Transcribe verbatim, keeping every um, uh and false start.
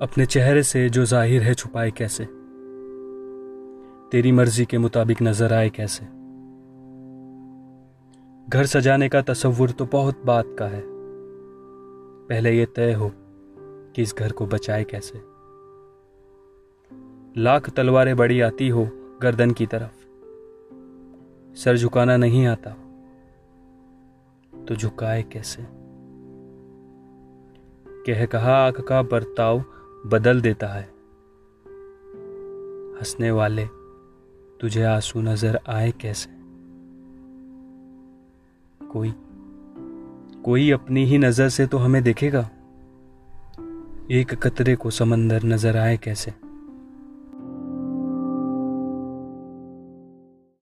अपने चेहरे से जो जाहिर है छुपाए कैसे, तेरी मर्जी के मुताबिक नजर आए कैसे। घर सजाने का तसव्वुर तो बहुत बात का है, पहले ये तय हो कि इस घर को बचाए कैसे। लाख तलवारें बड़ी आती हो गर्दन की तरफ, सर झुकाना नहीं आता तो झुकाए कैसे। कह कहा आंख का बर्ताव बदल देता है, हंसने वाले तुझे आंसू नजर आए कैसे। कोई कोई अपनी ही नजर से तो हमें देखेगा, एक कतरे को समंदर नजर आए कैसे।